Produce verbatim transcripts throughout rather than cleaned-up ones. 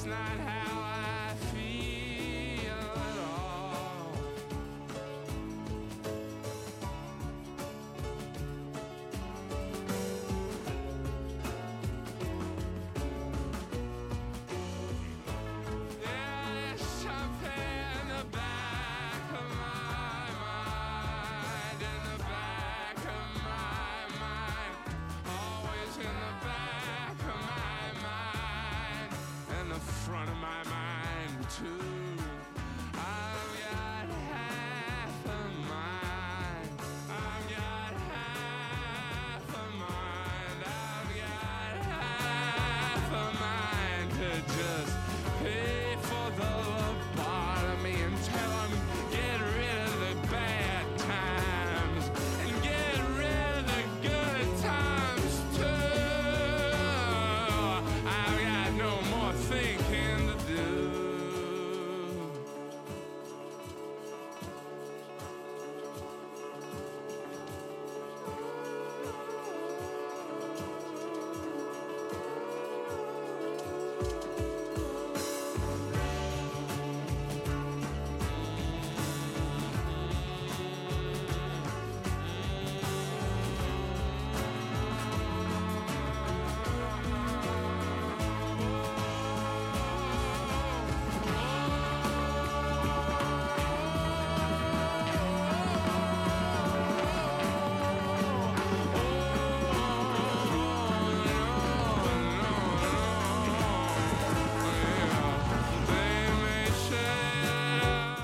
that's not how I feel at all. Yeah, there's something in the back of my mind, in the back of my mind, always in the back of my mind, and the front of my mind too. I've got half a mind, I've got half a mind, I've got half a mind to just pay for the lobotomy and tell them get rid of the bad times and get rid of the good times too. I've got no more thinking to do. They may say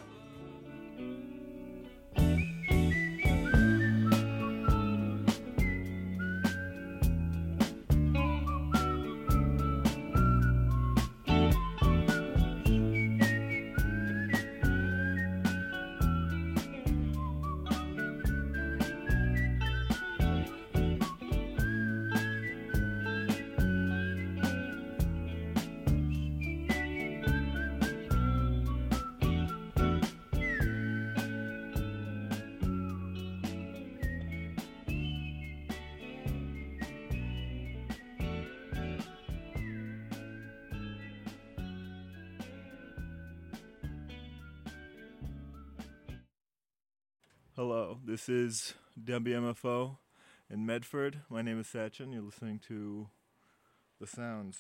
Hello, this is W M F O in Medford. My name is Sachin. You're listening to The Sounds.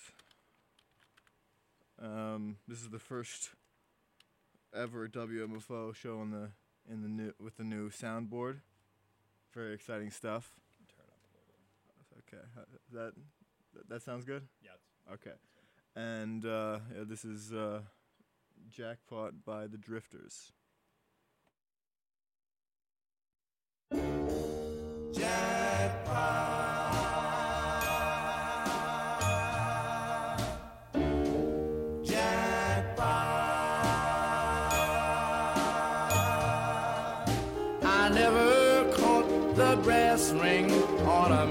Um, this is the first ever W M F O show on the in the new with the new soundboard. Very exciting stuff. Turn up a little bit. Okay, uh, that that, that sounds good. Yeah. Okay, and uh, yeah, this is uh, Jackpot by the Drifters. I never caught the brass ring on a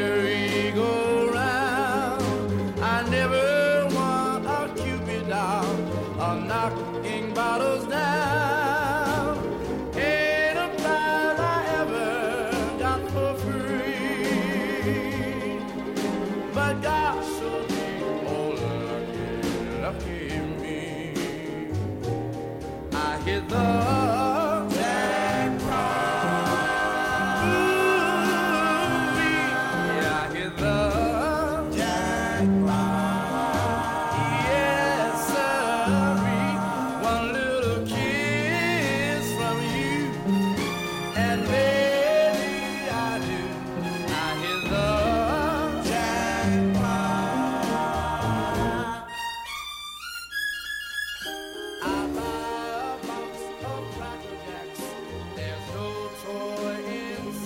merry-go-round. I never won a Cupid doll, a knocking bottles down. Ain't a prize I ever got for free. But God showed me, oh lucky, lucky me. I hit the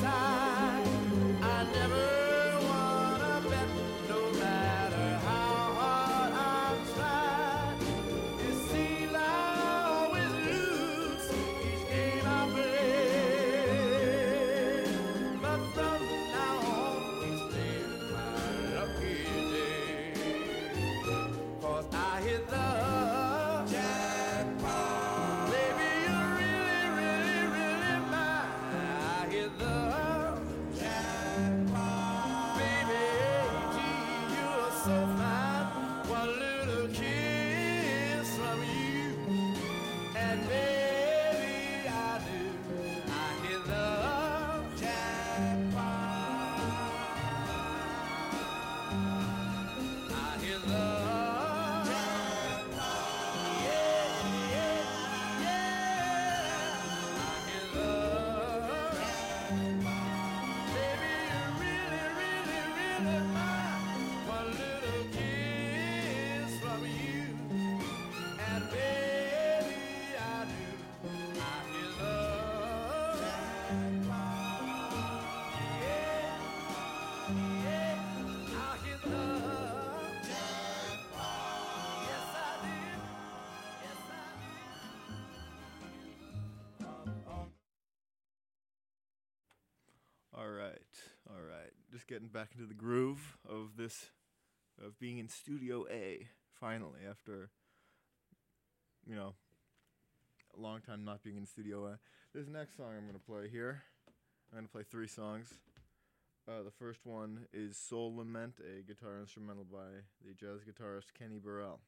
how right, all right. Just getting back into the groove of this, of being in Studio A, finally, after, you know, a long time not being in Studio A. This next song I'm going to play here, I'm going to play three songs. Uh, the first one is Soul Lament, a guitar instrumental by the jazz guitarist Kenny Burrell.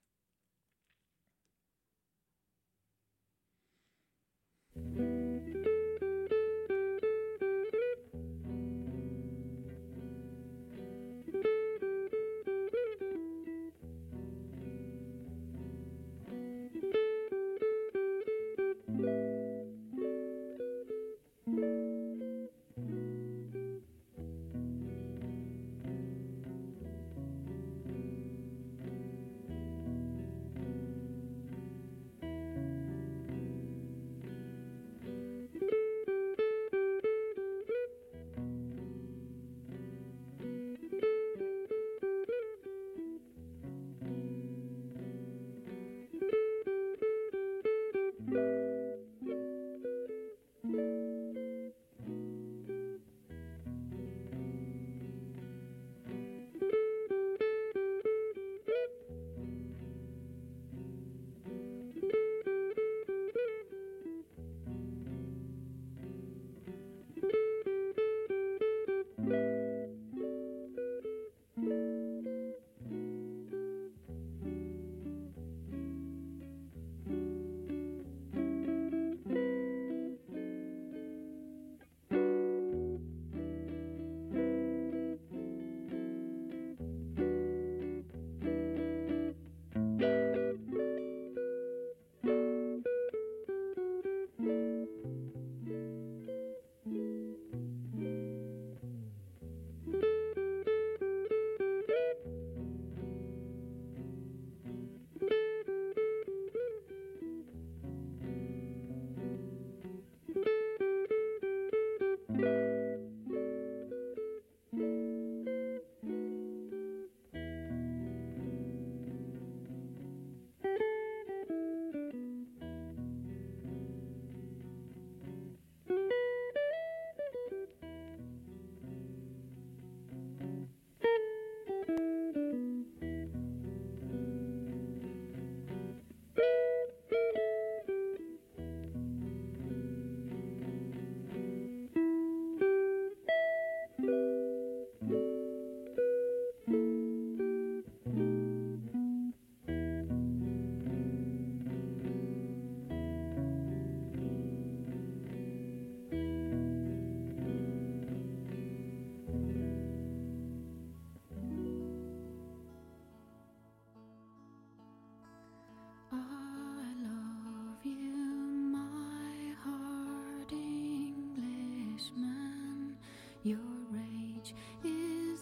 Your rage is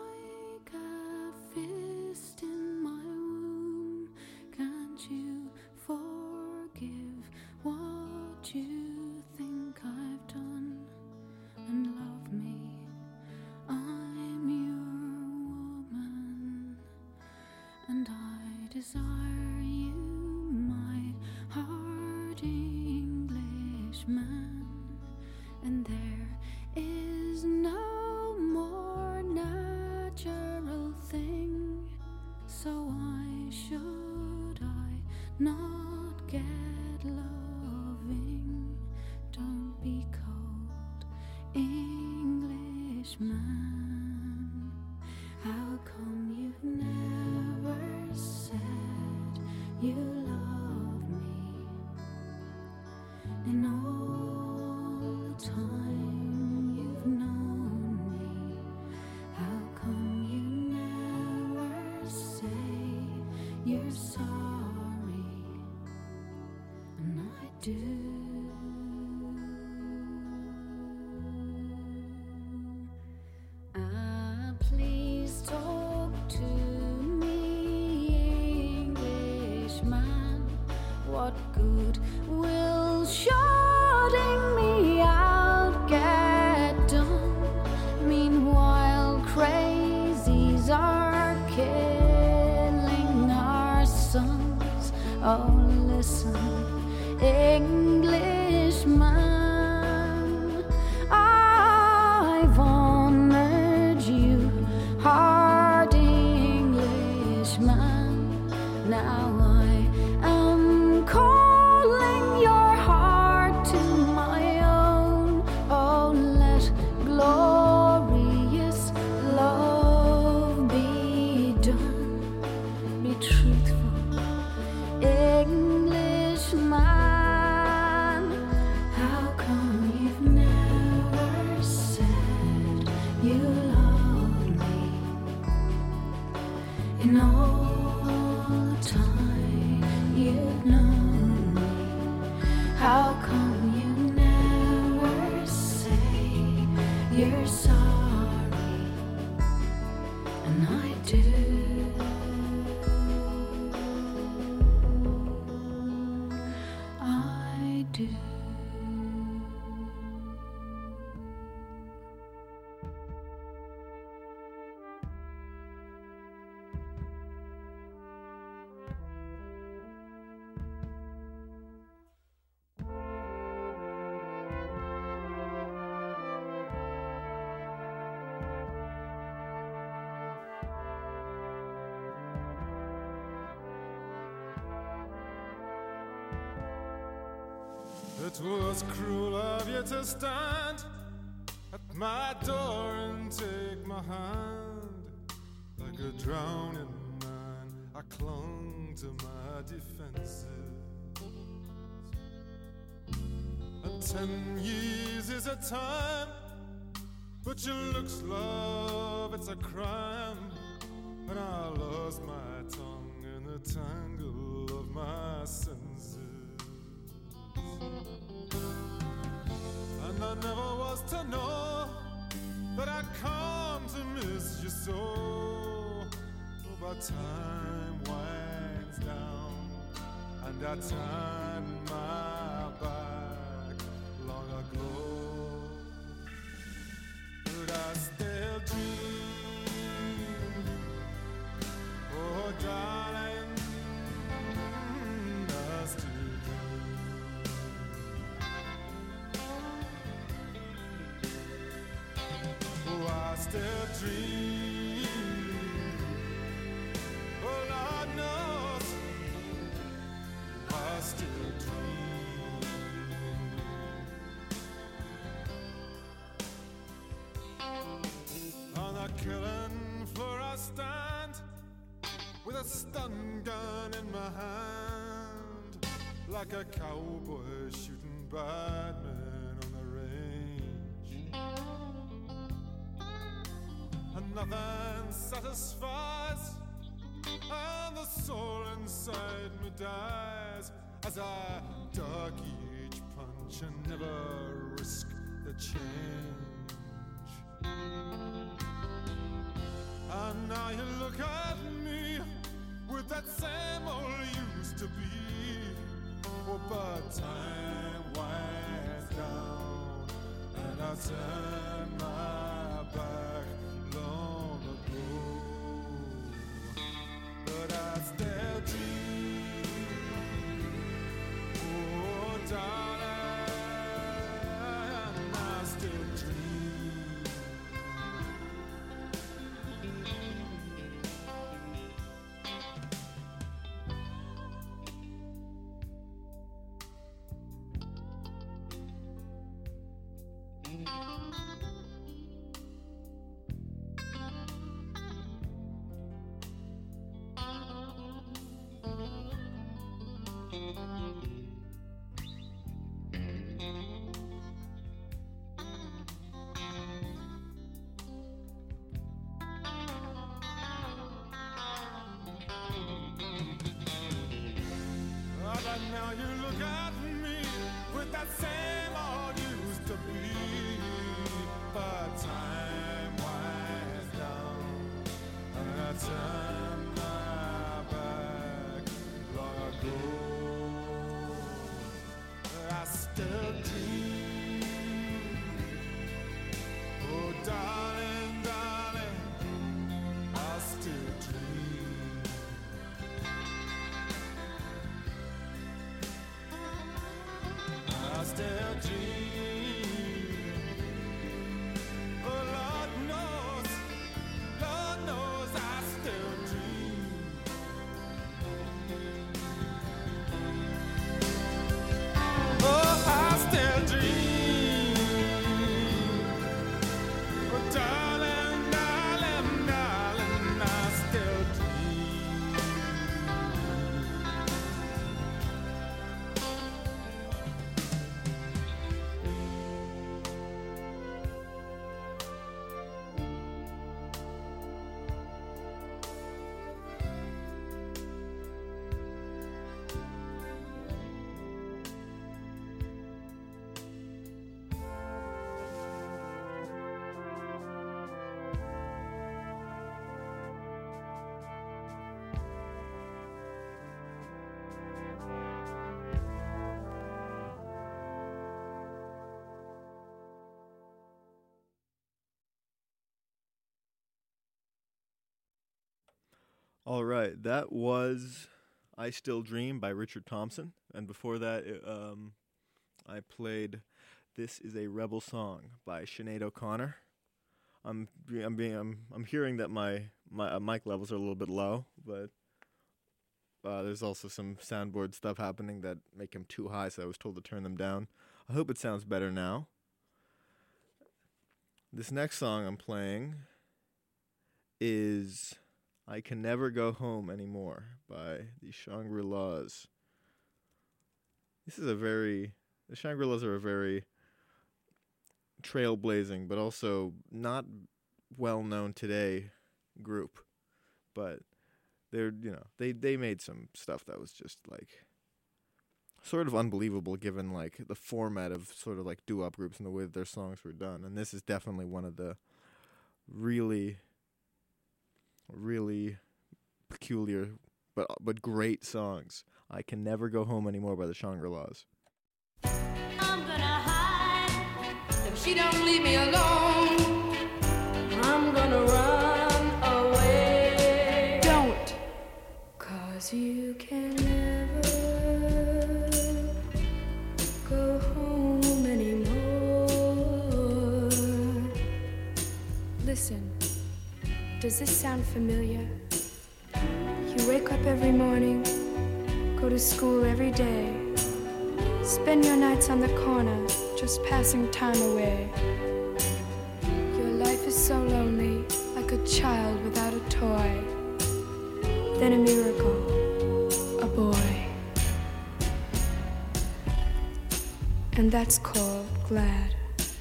like a fist in my womb. Can't you forgive what you think I've done? And love me, I'm your woman, and I desire you, my hard Englishman. And there is no more natural thing, so why should I not get loving? Don't be cold, Englishman. How come you've never said you love me in all the time you've known me? How come you never say you're sorry? And I do. Ah, please talk to me, Englishman. What good will shutting me out get done? Meanwhile, crazies are killing our sons. Oh, listen, Englishman, I've Englishman. Now I am calling your heart to my own. Oh, let glorious love be done. Be truthful, Englishman. How come you've never said you loved me in all the time you've known me? How come you never say you're sorry? And I do. I do. It was cruel of you to stand at my door and take my hand. Like a drowning man, I clung to my defenses. And ten years is a time, but your looks, love, it's a crime. And I lost my tongue in the tangle of my senses. And I never was to know that I'd come to miss you so. Oh, but time winds down, and I turned my back long ago. But I still dream, oh darling, I still dream. Oh, I still dream. Oh, Lord knows I still dream. On the killing floor I stand with a stun gun in my hand, like a cowboy shooting bad men on the range. And nothing satisfies, and the soul inside me dies as I duck each punch and never risk the change. And now you look at me with that same old used to be. Oh, but time winds down, and I turn my back long ago. But I still dream, oh darling, I still dream. But now you look at me with that same old used to be. But time winds down, and I turn my back long ago. I still dream, oh darling, darling, I still dream. I still dream. All right, that was I Still Dream by Richard Thompson. And before that, it, um, I played This Is a Rebel Song by Sinead O'Connor. I'm I'm being I'm I'm hearing that my my uh, mic levels are a little bit low, but uh, there's also some soundboard stuff happening that make them too high, so I was told to turn them down. I hope it sounds better now. This next song I'm playing is I Can Never Go Home Anymore by the Shangri-Las. This is a very the Shangri-Las are a very trailblazing, but also not well known today group. But they're, you know, they, they made some stuff that was just like sort of unbelievable given like the format of sort of like doo-wop groups and the way that their songs were done. And this is definitely one of the really, really peculiar but but great songs. I Can Never Go Home Anymore by the Shangri-Las. I'm gonna hide if she don't leave me alone. I'm gonna run away. Don't, 'cause you can never go home anymore. Listen, does this sound familiar? You wake up every morning, go to school every day, spend your nights on the corner, just passing time away. Your life is so lonely, like a child without a toy. Then a miracle, a boy. And that's called glad.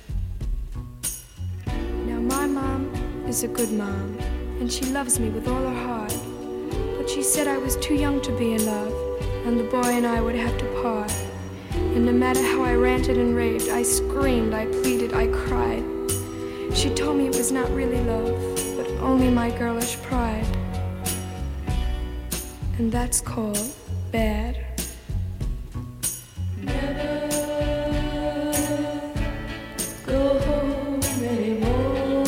Now my mom is a good mom, and she loves me with all her heart. But she said I was too young to be in love, and the boy and I would have to part. And no matter how I ranted and raved, I screamed, I pleaded, I cried. She told me it was not really love, but only my girlish pride. And that's called bad. Never go home anymore.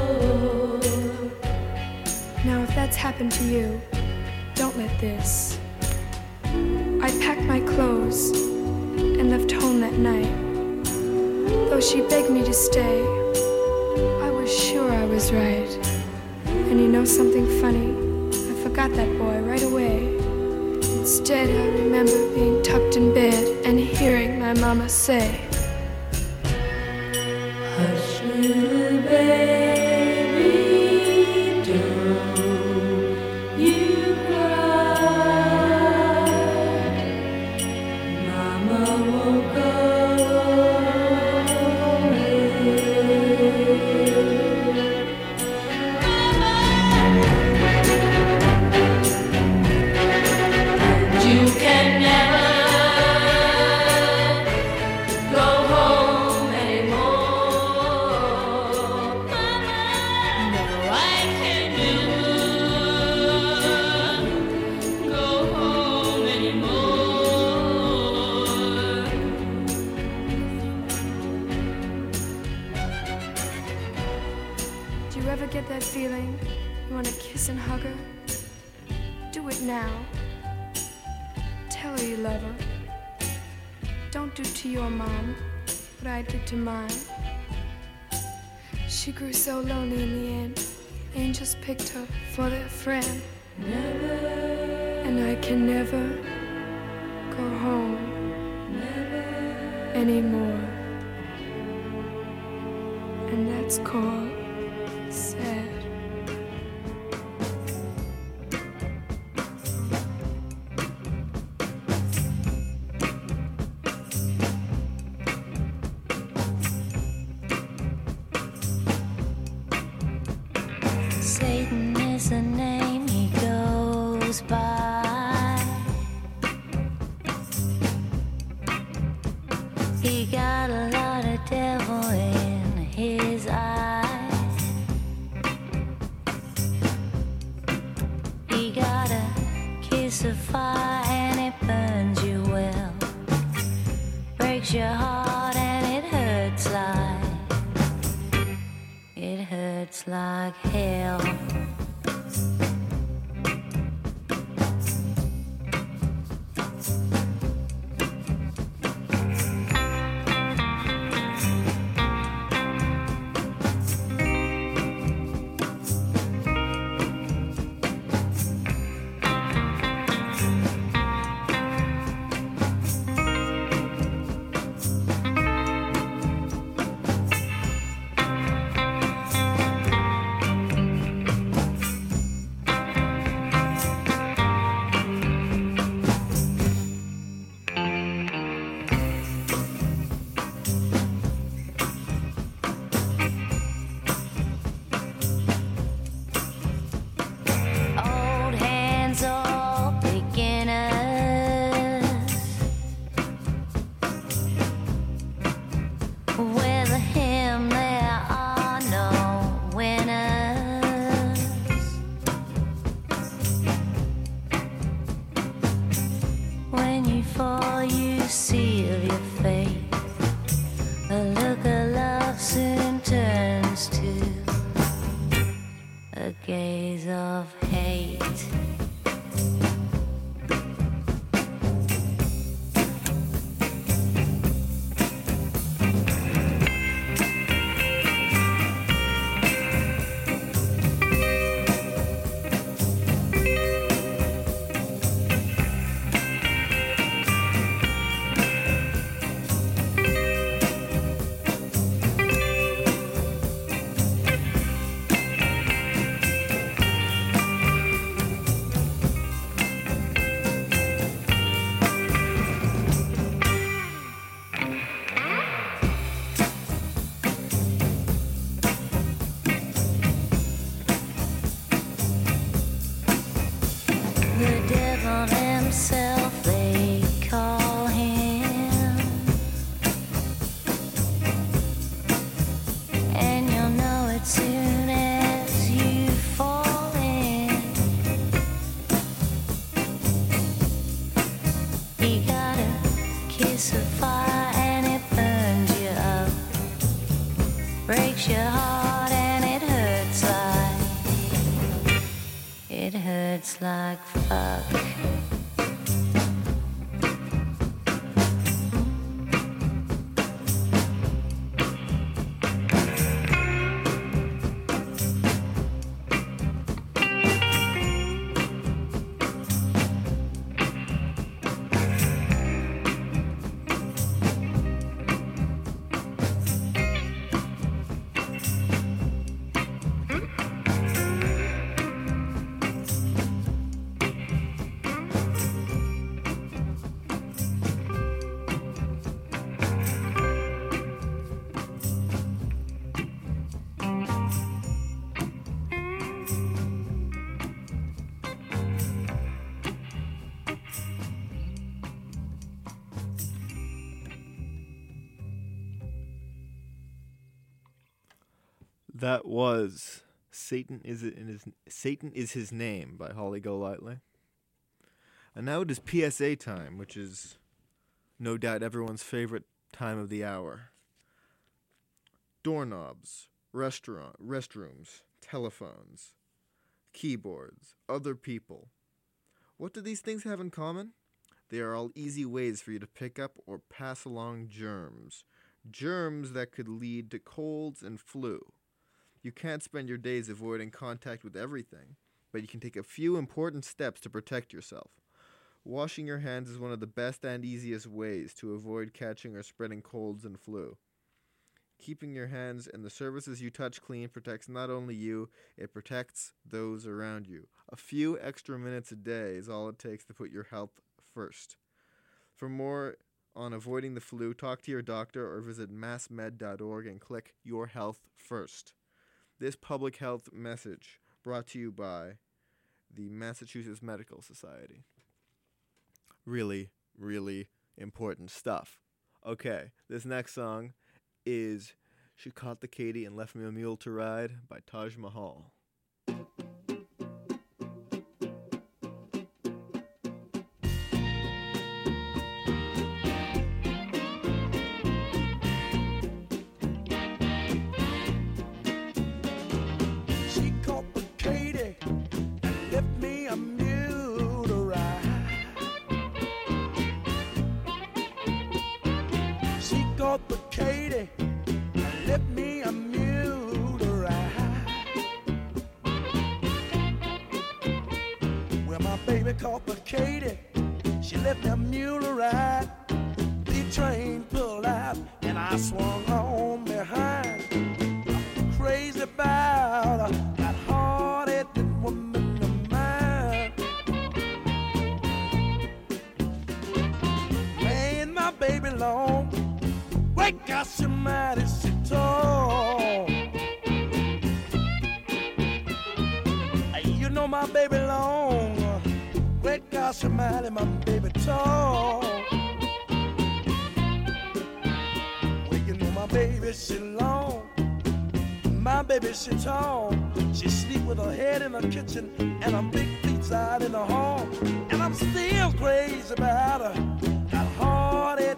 Now if that's happened to you, don't let this. I packed my clothes and left home that night. Though she begged me to stay, I was sure I was right. And you know something funny? I forgot that boy right away. Instead, I remember being tucked in bed and hearing my mama say, hush, little baby, don't you cry. Mama won't go You can never go home anymore. No, I can never go home anymore. Do you ever get that feeling you want to kiss and hug her? Do it now. Tell her you love her. Don't do to your mom what I did to mine. She grew so lonely in the end. Angels picked her for their friend. Never. And I can never go home never anymore. And that's called sad. Satan is the name he goes by. He got a lot of devil in his eyes. He got a kiss of fire and it burns you well. Breaks your heart and it hurts like It hurts like hell. seal your fate. A look of love soon turns to a gaze of hate. The devil himself, they call him, and you'll know it soon as you fall in. He got a kiss of fire and it burns you up, breaks your heart and it hurts like, it hurts like fuck. That was Satan is it in his Satan is His Name by Holly Golightly. And now it is P S A time, which is no doubt everyone's favorite time of the hour. Doorknobs, restaurant, restrooms, telephones, keyboards, other people. What do these things have in common? They are all easy ways for you to pick up or pass along germs. Germs that could lead to colds and flu. You can't spend your days avoiding contact with everything, but you can take a few important steps to protect yourself. Washing your hands is one of the best and easiest ways to avoid catching or spreading colds and flu. Keeping your hands and the surfaces you touch clean protects not only you, it protects those around you. A few extra minutes a day is all it takes to put your health first. For more on avoiding the flu, talk to your doctor or visit mass med dot org and click Your Health First. This public health message brought to you by the Massachusetts Medical Society. Really, really important stuff. Okay, this next song is She Caught the Katy and Left Me a Mule to Ride by Taj Mahal. Caught the Katy, she left me a mule to ride. The train pulled out and I swung on behind. I'm crazy about that hard-headed woman of mine. Laying my baby long, wake up somebody sit tall. You know my baby long, great God, somebody, my baby tall. Well, you know my baby, she long. My baby, she tall. She sleep with her head in the kitchen and her big feet out in the hall. And I'm still crazy about her, that hard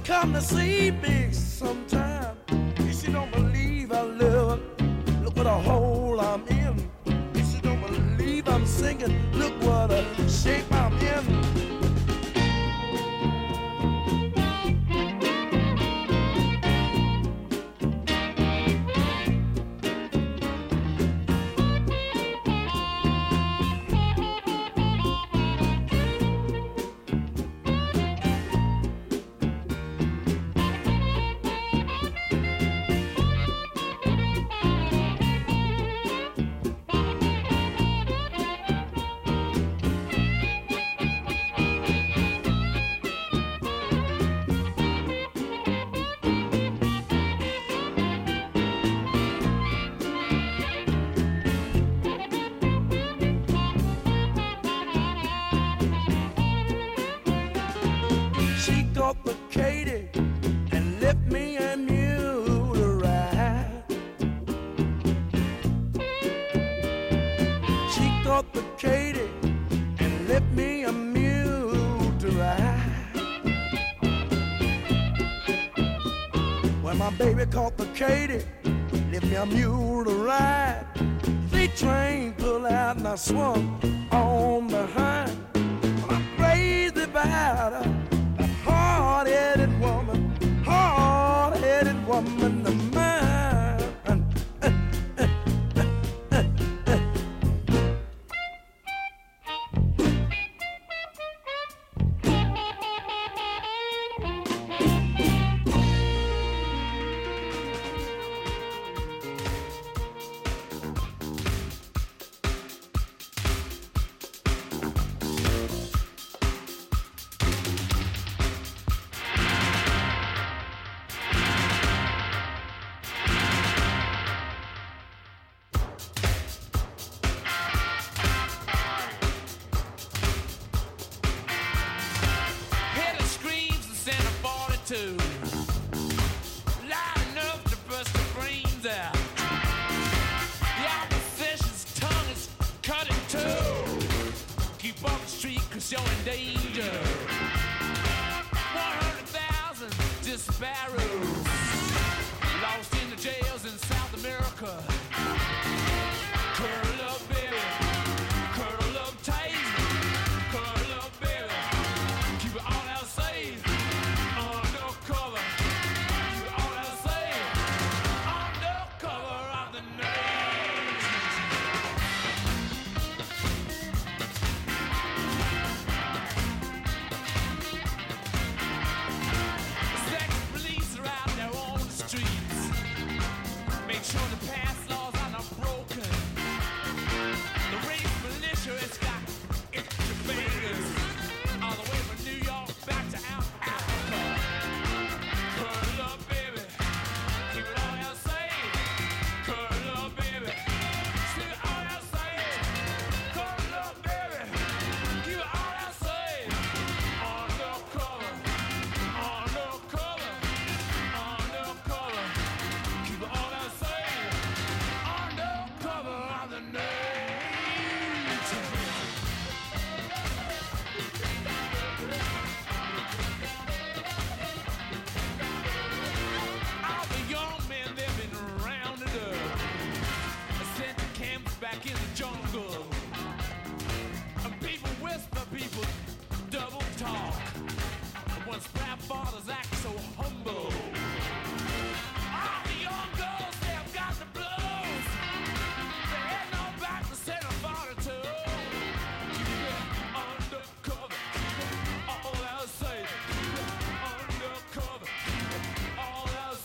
come to see me sometime. If she don't believe I love her, look what a hole I'm in. If she don't believe I'm singing, look what a shape I'm in. Baby caught the Katy, left me a mule to ride. The train pulled out and I swung on behind. I'm crazy about her, that hard-headed woman, hard-headed woman of mine.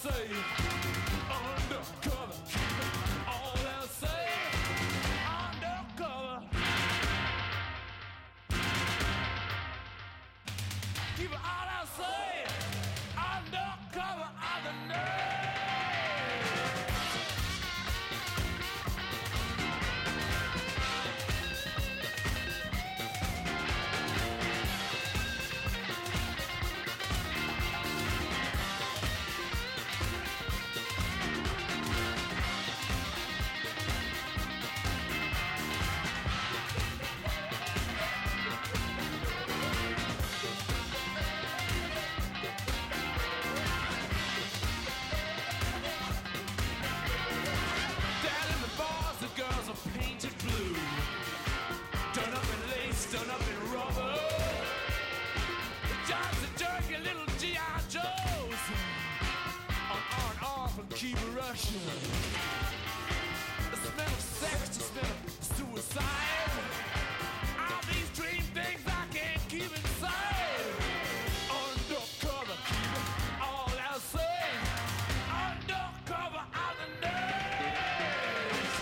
Undercover, all else say, undercover. destruction. The smell of sex, the smell of suicide. All these dream things I can't keep inside. Undercover, keep it all outside. Undercover, all the nerves.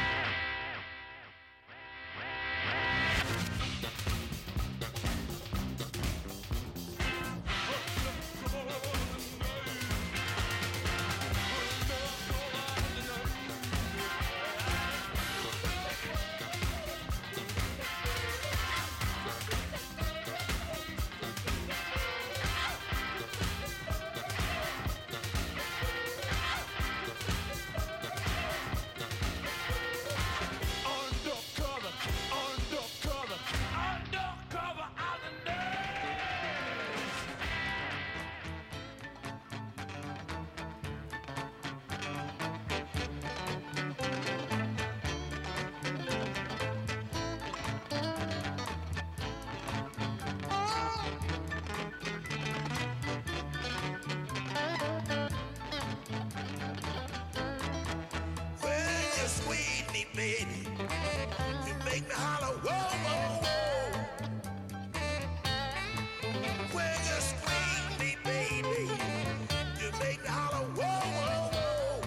Undercover, undercover, undercover, all the nerves. When you squeeze me, baby, you make me holler, whoa, whoa, whoa. When you squeeze me, baby, you make me holler, whoa, whoa, whoa.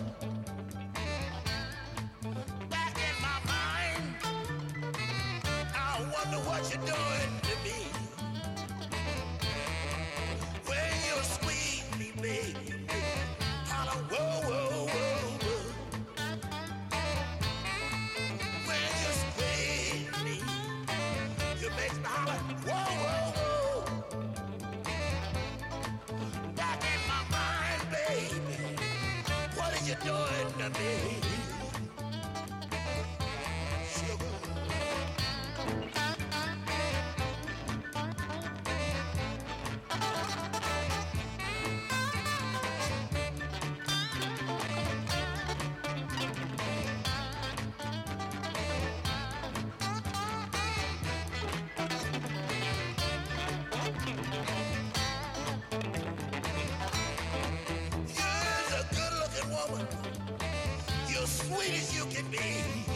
Back in my mind, I wonder what you're doing to me. When you squeeze me, baby, you make me holler, whoa, whoa, whoa, whoa. When you squeeze me, you make me holler, whoa, whoa, whoa. Back in my mind, baby, what are you doing to me? Sugar. You're a good-looking woman. You're sweet as you can be.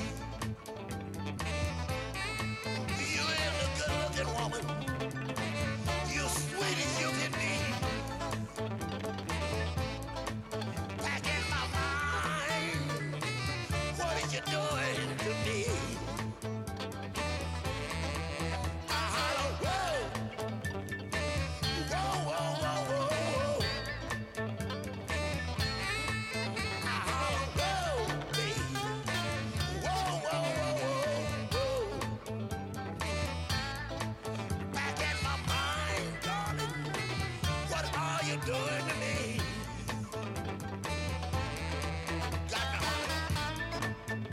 You're a good-looking woman. You're sweet as you can be. Back in my mind, what are you doing to me? I holler, whoa, whoa, whoa, whoa, whoa, whoa. I holler, whoa, baby, whoa, whoa, whoa, whoa, whoa. Back in my mind, darling, what are you doing to me? Got me hollering.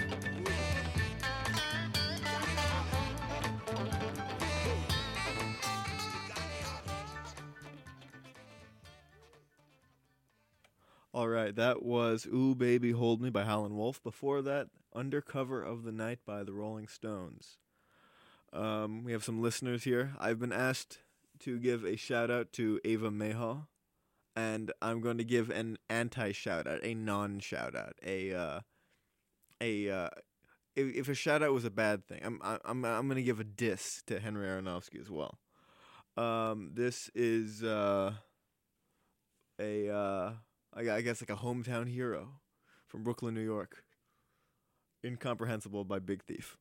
All right, that was Ooh Baby Hold Me by Howlin' Wolf. Before that, Undercover of the Night by the Rolling Stones. Um, we have some listeners here. I've been asked to give a shout out to Ava Meha, and I'm going to give an anti shout out, a non shout out, a uh, a uh, if, if a shout out was a bad thing, I'm I'm I'm going to give a diss to Henry Aronofsky as well. Um, this is uh, a uh, I I guess like a hometown hero from Brooklyn, New York. Incomprehensible by Big Thief.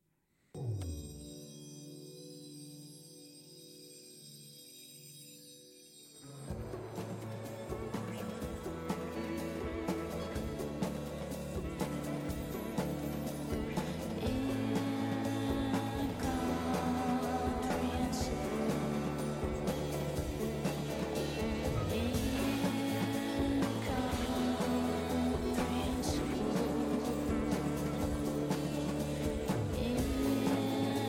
In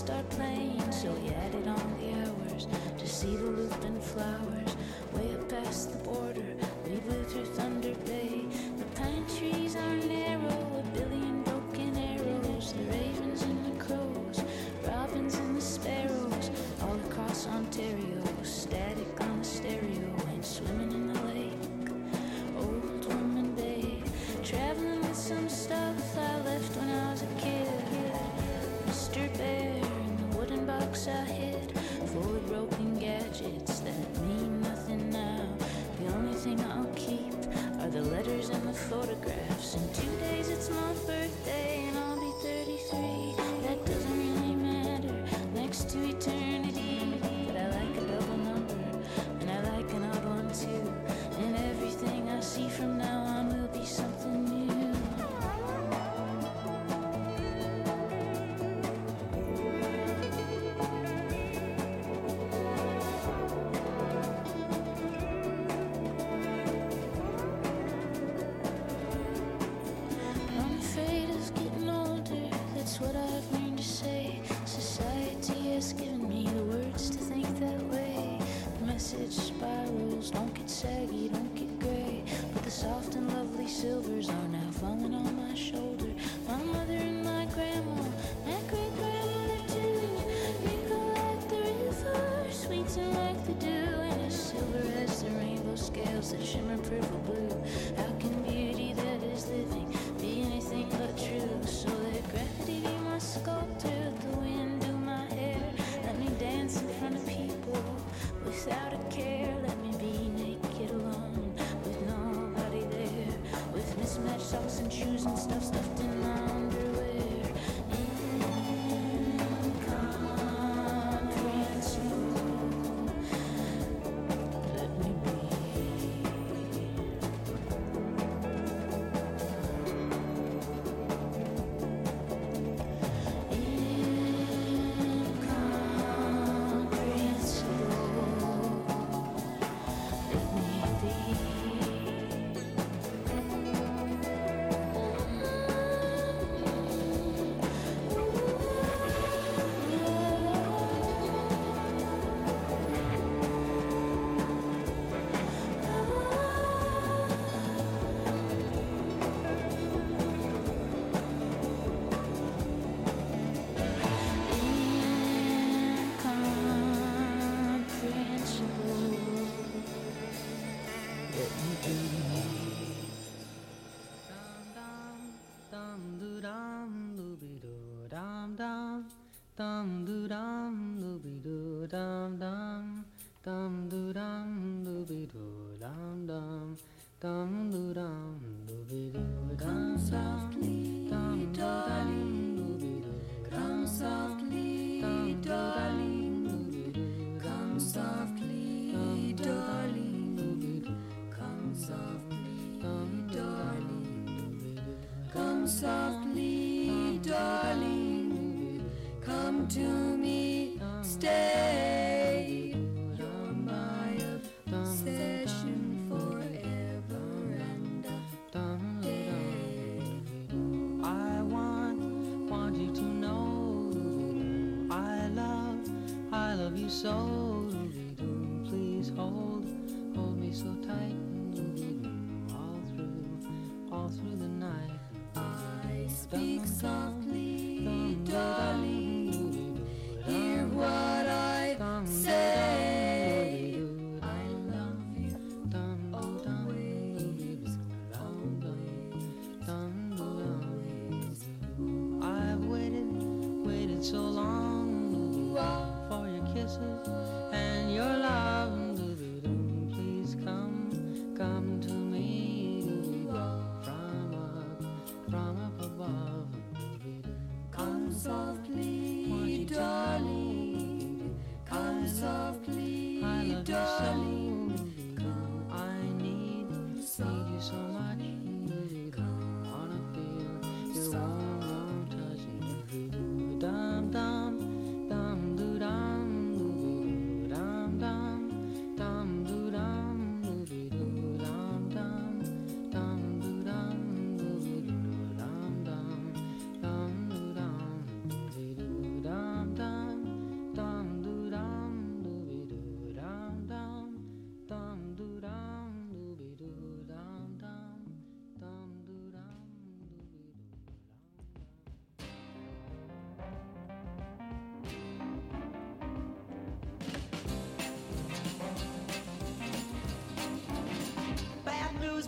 start playing, so we added on the hours to see the looping flowers. Way up past the border, we blew through Thunder Bay. The pine trees are narrow, a billion broken arrows. The ravens and the crows, robins and the sparrows, all across Ontario, static on the stereo and swimming in the lake. Old Woman Bay, traveling with some stuff I left when I was a kid. Mister Bear in the wooden box I hid, full of broken gadgets that mean nothing now. The only thing I'll keep are the letters and the photographs. In two days it's my birthday and I'll be thirty-three. That doesn't really matter next to eternity, but I like a double number and I like an odd one too. And everything I see from now on will be something new. I'm afraid of getting older, that's what I've learned to say. Society has given me the words to think that way. The message spirals, don't get saggy, don't get gray. But the soft and lovely silvers are now falling on my shoulder. My mother and my grandma, my great grandmother too. Wrinkle like the river, sweeten like the dew, and as silver as the rainbow scales that shimmer purple blue. How can beauty that is living be anything but true? So let gravity be my sculptor, the wind do my hair. Let me dance in front of people without a care. Let me be naked alone with nobody there, with mismatched socks and shoes and stuff stuffed in my underwear. Incomprehensible. Let me be. Dum doo dum dooby doo dum dum dum doo dum dooby doo dum dum dum doo dum dooby doo dum softly darling dooby doo come softly darling dooby doo come softly darling dooby doo come softly darling dooby doo come softly darling. Come to me, stay. You're my obsession forever and a day. I want, want you to know I love, I love you so. Please hold, hold me so tight. All through, all through the night. I speak softly, darling. Hear what I say. I love you always, always. I've waited, waited so long for your kisses and your love. Please come, come to me from up, from up above. Come softly, darling. Come softly, darling. Come, I need, need you so much. Wanna feel your warm, warm touch. Dum dum, dum doo dum, dum dum, dum doo dum, dum dum, dum doo dum, dum dum, dum doo dum. Dum dum.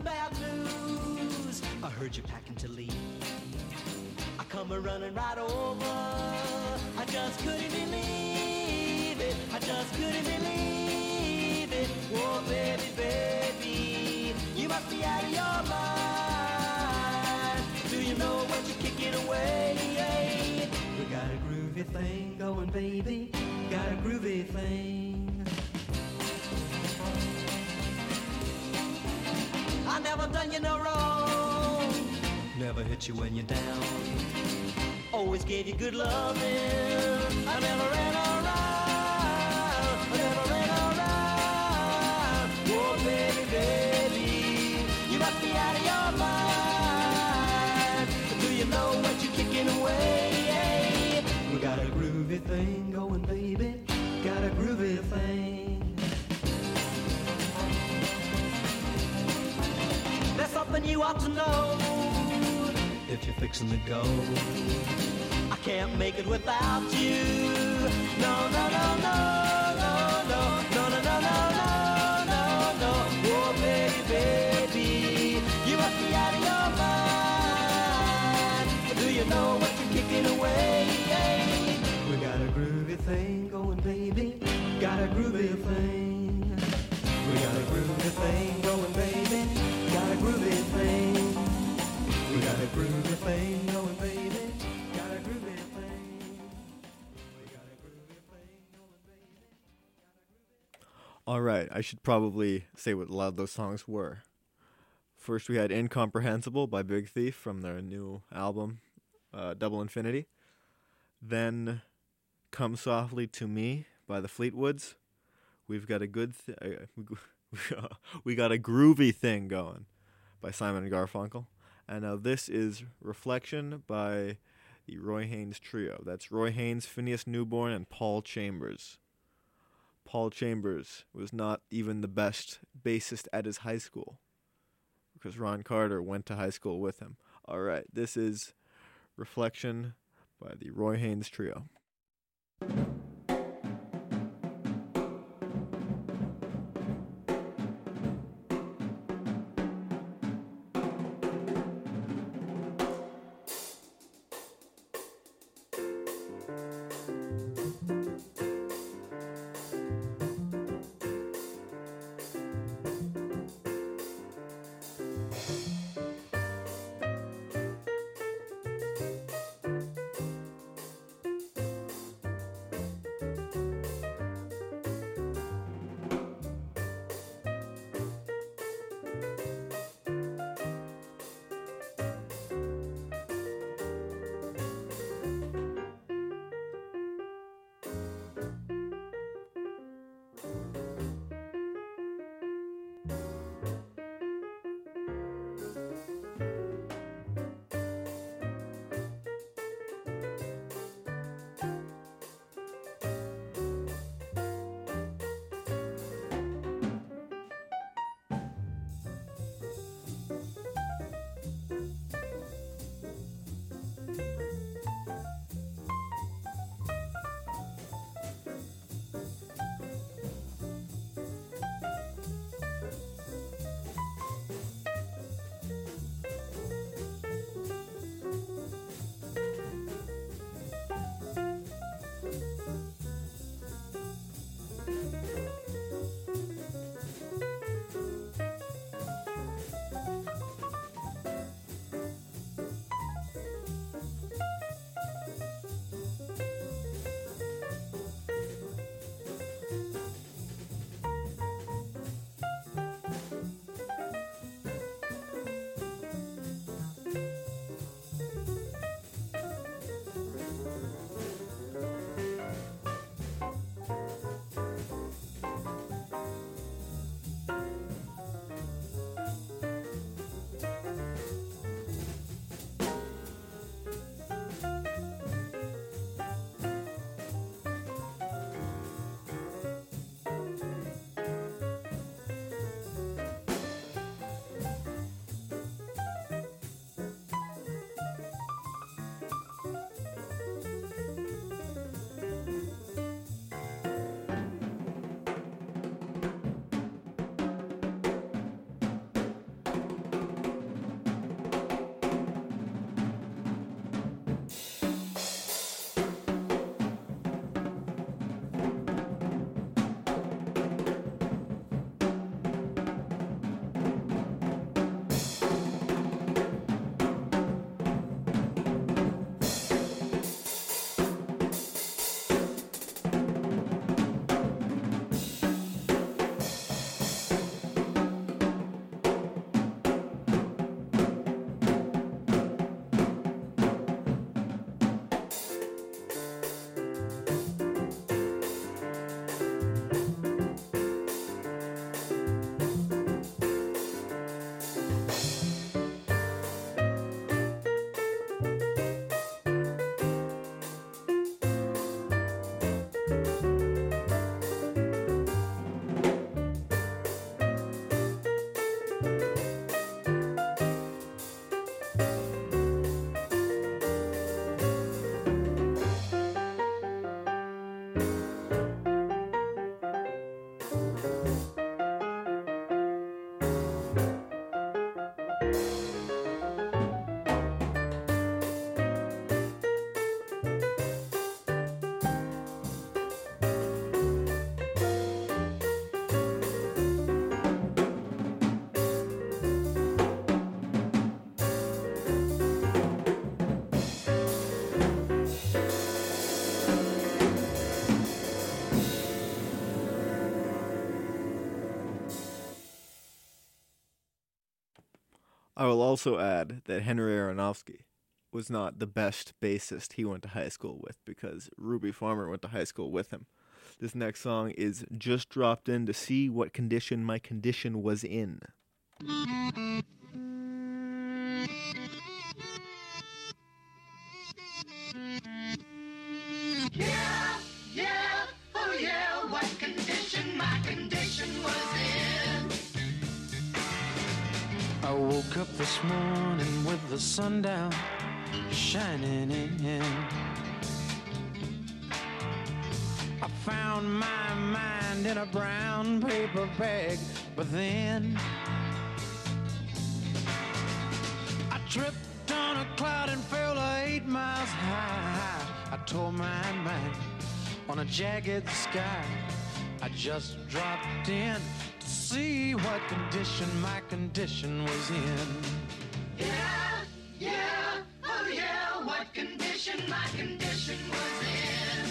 bad news. I heard you packing to leave. I come a running right over. I just couldn't believe it. I just couldn't believe it. Oh, baby, baby, you must be out of your mind. Do you know what you're kicking away? We got a groovy thing going, baby. Got a groovy thing. I never done you no wrong. Never hit you when you're down. Always gave you good loving. I never ran around. I never ran around. Oh, baby, baby, you must be out of your mind. Do you know what you're kicking away? We got a groovy thing going, baby. Got a groovy thing. There's something you ought to know if you're fixing to go. I can't make it without you. No, no, no, no, no, no, no, no, no, no, no, no, no. Oh, baby, baby, you must be out of your mind. Do you know what you're kicking away? We got a groovy thing going, baby. Got a groovy thing. We got a groovy thing going, baby. Got a groovy thing. We got a groovy thing going, baby. Got a groovy thing. We got a groovy thing going, baby. All right, I should probably say what a lot of those songs were. First, we had Incomprehensible by Big Thief from their new album, uh, Double Infinity. Then Come Softly to Me by the Fleetwoods. We've got a good, th- uh, we got a groovy thing going by Simon and Garfunkel. And now this is Reflection by the Roy Haynes Trio. That's Roy Haynes, Phineas Newborn, and Paul Chambers. Paul Chambers was not even the best bassist at his high school, because Ron Carter went to high school with him. All right, this is Reflection by the Roy Haynes Trio. I will also add that Henry Aronofsky was not the best bassist he went to high school with, because Ruby Farmer went to high school with him. This next song is Just Dropped In to See What Condition My Condition Was In. Yeah, yeah, oh yeah, what condition my condition was in. I woke up this morning with the sun down, shining in. I found my mind in a brown paper bag, but then I tripped on a cloud and fell eight miles high. I tore my mind on a jagged sky. I just dropped in to see what condition my condition was in. Yeah, yeah, oh yeah, what condition my condition was in.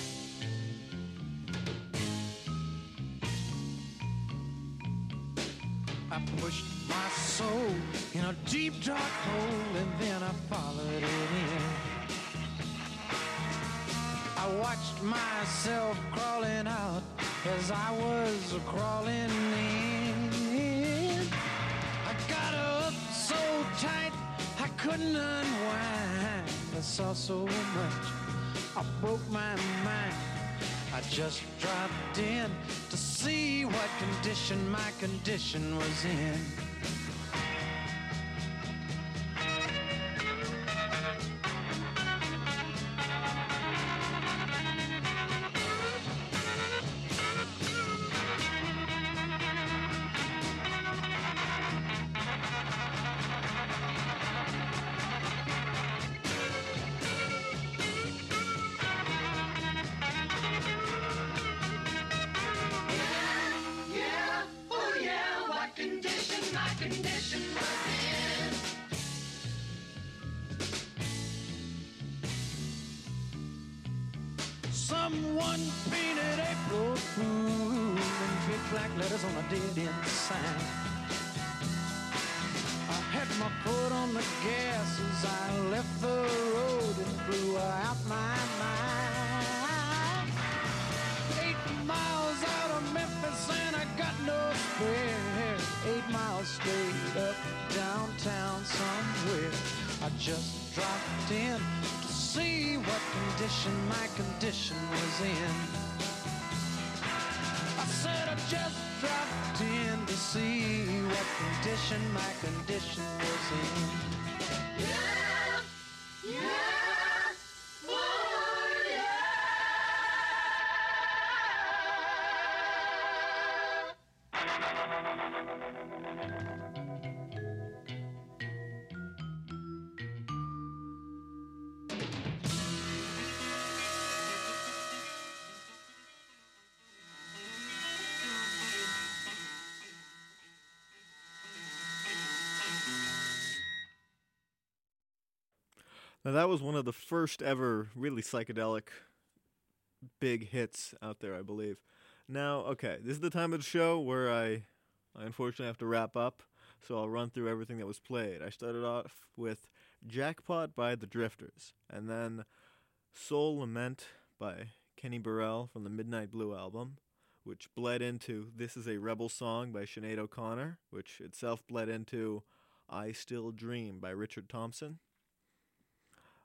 I pushed my soul in a deep dark hole and then I followed it in. I watched myself crawling out as I was crawling in. I got up so tight I couldn't unwind. I saw so much, I broke my mind. I just dropped in to see what condition my condition was in. Yeah, oh yeah, what condition my condition was in. Someone painted April Fool in big black letters on a dead-end sign. I had my foot on the gas as I left the road and blew out my mind. Eight miles out of Memphis and I got no spare. Eight miles straight up downtown somewhere. I just dropped in to see what condition my condition was in. I said I just dropped in to see what condition my condition was in. Yeah, yeah, oh yeah. Now that was one of the first ever really psychedelic big hits out there, I believe. Now, okay, this is the time of the show where I, I unfortunately have to wrap up, so I'll run through everything that was played. I started off with Jackpot by the Drifters, and then Soul Lament by Kenny Burrell from the Midnight Blue album, which bled into This Is a Rebel Song by Sinead O'Connor, which itself bled into I Still Dream by Richard Thompson.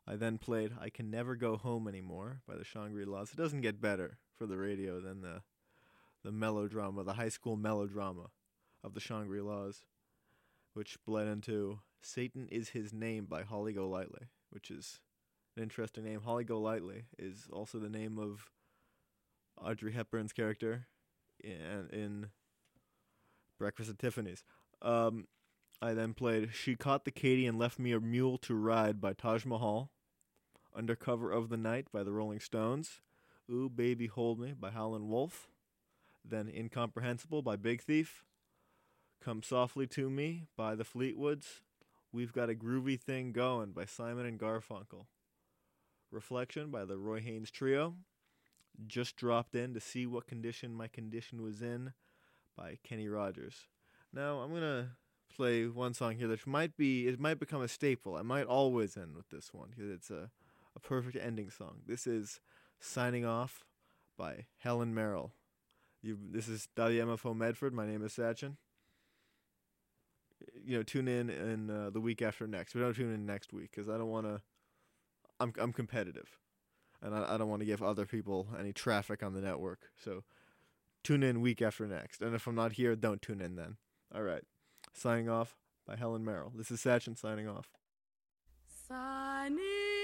I then played I Can Never Go Home Anymore by the Shangri-Las. It doesn't get better for the radio than the the melodrama, the high school melodrama of the Shangri-Las, which bled into Satan Is His Name by Holly Golightly, which is an interesting name. Holly Golightly is also the name of Audrey Hepburn's character in, in Breakfast at Tiffany's. Um, I then played She Caught the Katy and Left Me a Mule to Ride by Taj Mahal, Under Cover of the Night by the Rolling Stones, Ooh Baby Hold Me by Howlin' Wolf, then Incomprehensible by Big Thief, Come Softly to Me by the Fleetwoods, We've Got a Groovy Thing Going by Simon and Garfunkel, Reflection by the Roy Haynes Trio, Just Dropped In to See What Condition My Condition Was In by Kenny Rogers. Now, I'm going to play one song here that might be, it might become a staple. I might always end with this one because it's a, a perfect ending song. This is Signing Off by Helen Merrill. You, this is W M F O Medford. My name is Sachin. You know, tune in in uh, the week after next. We don't tune in next week because I don't want to. I'm I'm competitive, and I, I don't want to give other people any traffic on the network. So tune in week after next. And if I'm not here, don't tune in then. All right. Signing Off by Helen Merrill. This is Sachin signing off. Signing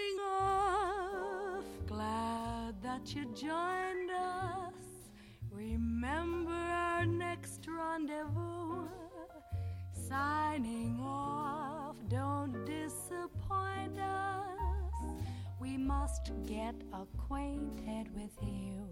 off. Glad that you joined us. Remember our next rendezvous. Signing off, don't disappoint us. We must get acquainted with you.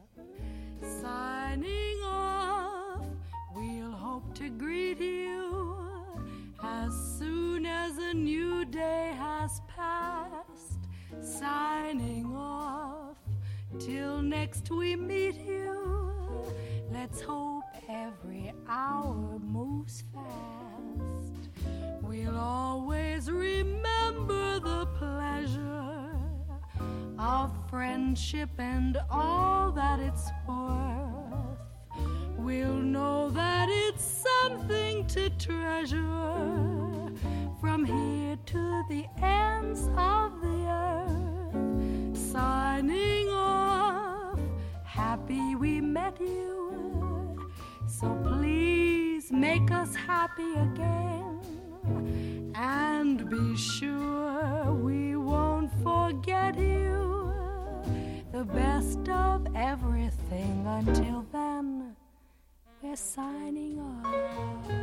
Signing off, we'll hope to greet you as soon as a new day has passed. Signing off, till next we meet you. Let's hope every hour moves fast. We'll always remember the pleasure of friendship and all that it's worth. We'll know that it's something to treasure from here to the ends of the earth. Signing off, happy we met you. So please make us happy again, and be sure we won't forget you. The best of everything. Until then, we're signing off.